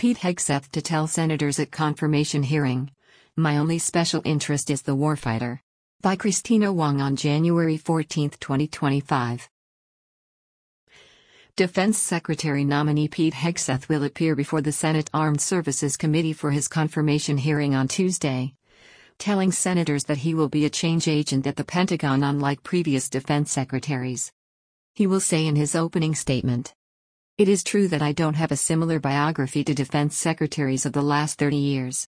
Pete Hegseth to tell senators at confirmation hearing. My only special interest is the warfighter. By Christina Wong on January 14, 2025. Defense Secretary nominee Pete Hegseth will appear before the Senate Armed Services Committee for his confirmation hearing on Tuesday, telling senators that he will be a change agent at the Pentagon unlike previous defense secretaries. He will say in his opening statement, "It is true that I don't have a similar biography to defense secretaries of the last 30 years.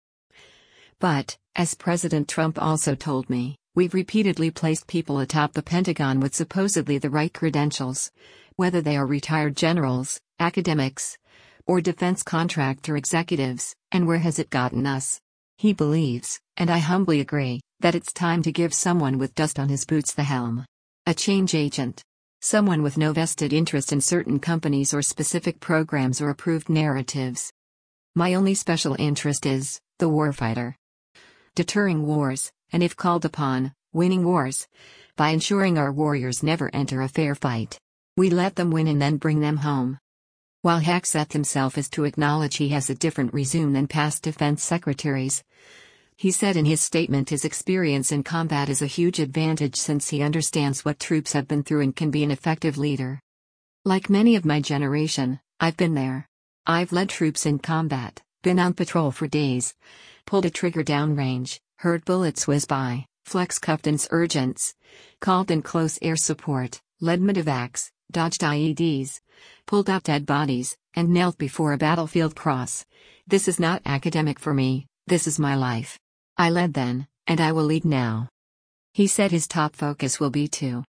But, as President Trump also told me, we've repeatedly placed people atop the Pentagon with supposedly the right credentials, whether they are retired generals, academics, or defense contractor executives, and where has it gotten us?" He believes, and I humbly agree, that it's time to give someone with dust on his boots the helm. A change agent. Someone with no vested interest in certain companies or specific programs or approved narratives. My only special interest is the warfighter. Deterring wars, and if called upon, winning wars, by ensuring our warriors never enter a fair fight. We let them win and then bring them home. While Hegseth himself is to acknowledge he has a different resume than past defense secretaries, he said in his statement his experience in combat is a huge advantage since he understands what troops have been through and can be an effective leader. Like many of my generation, I've been there. I've led troops in combat, been on patrol for days, pulled a trigger downrange, heard bullets whiz by, flex-cuffed insurgents, called in close air support, led medevacs, dodged IEDs, pulled up dead bodies, and knelt before a battlefield cross. This is not academic for me, this is my life. I led then, and I will lead now. He said his top focus will be to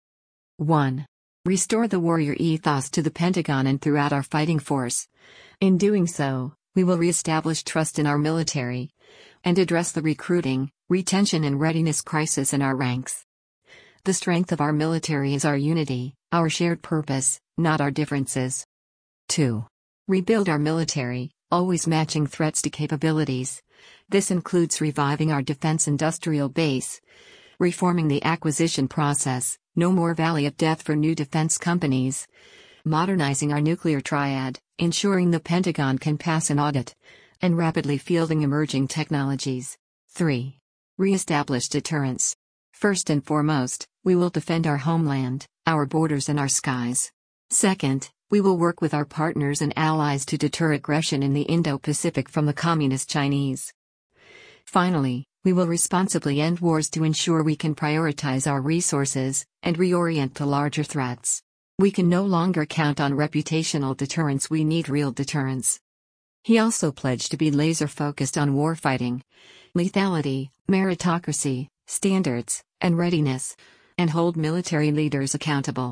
1. Restore the warrior ethos to the Pentagon and throughout our fighting force. In doing so, we will reestablish trust in our military and address the recruiting, retention and readiness crisis in our ranks. The strength of our military is our unity, our shared purpose, not our differences. 2. Rebuild our military, always matching threats to capabilities. This includes reviving our defense industrial base, reforming the acquisition process, no more valley of death for new defense companies, modernizing our nuclear triad, ensuring the Pentagon can pass an audit, and rapidly fielding emerging technologies. 3. Re-establish deterrence. First and foremost, we will defend our homeland, our borders and our skies. Second, we will work with our partners and allies to deter aggression in the Indo-Pacific from the Communist Chinese. Finally, we will responsibly end wars to ensure we can prioritize our resources and reorient to larger threats. We can no longer count on reputational deterrence, we need real deterrence. He also pledged to be laser-focused on warfighting, lethality, meritocracy, standards, and readiness, and hold military leaders accountable.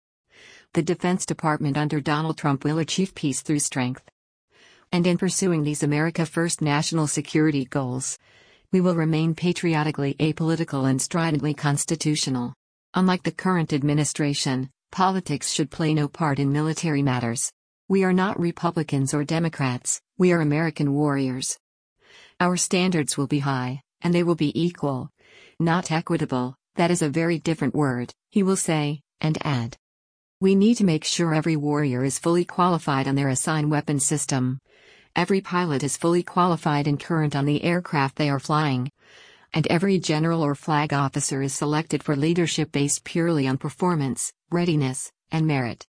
The Defense Department under Donald Trump will achieve peace through strength. And in pursuing these America First national security goals, we will remain patriotically apolitical and stridently constitutional. Unlike the current administration, politics should play no part in military matters. We are not Republicans or Democrats, we are American warriors. Our standards will be high, and they will be equal, not equitable. That is a very different word, he will say, and add. We need to make sure every warrior is fully qualified on their assigned weapon system. Every pilot is fully qualified and current on the aircraft they are flying. And every general or flag officer is selected for leadership based purely on performance, readiness, and merit.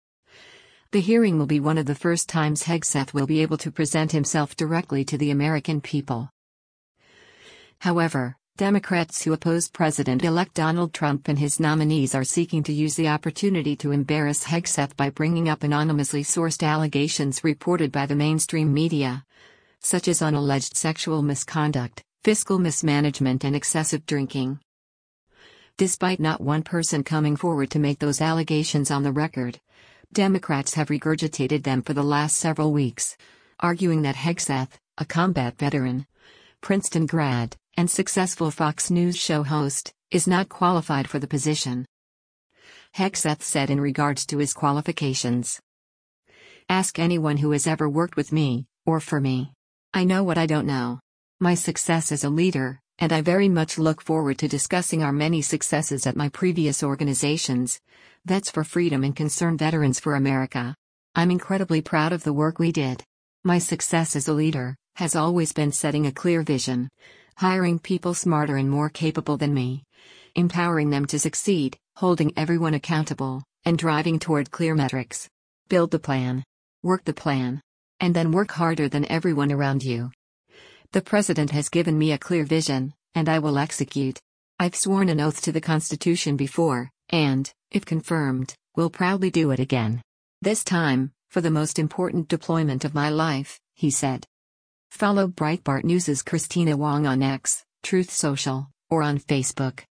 The hearing will be one of the first times Hegseth will be able to present himself directly to the American people. However, Democrats who oppose President-elect Donald Trump and his nominees are seeking to use the opportunity to embarrass Hegseth by bringing up anonymously sourced allegations reported by the mainstream media, such as on alleged sexual misconduct, fiscal mismanagement and excessive drinking. Despite not one person coming forward to make those allegations on the record, Democrats have regurgitated them for the last several weeks, arguing that Hegseth, a combat veteran, Princeton grad, and successful Fox News show host, is not qualified for the position. Hegseth said in regards to his qualifications, "Ask anyone who has ever worked with me, or for me. I know what I don't know. My success as a leader, and I very much look forward to discussing our many successes at my previous organizations, Vets for Freedom and Concerned Veterans for America. I'm incredibly proud of the work we did. My success as a leader has always been setting a clear vision, hiring people smarter and more capable than me, empowering them to succeed, holding everyone accountable, and driving toward clear metrics. Build the plan. Work the plan. And then work harder than everyone around you. The president has given me a clear vision, and I will execute. I've sworn an oath to the Constitution before, and, if confirmed, will proudly do it again. This time, for the most important deployment of my life, he said. Follow Breitbart News' Christina Wong on X, Truth Social, or on Facebook.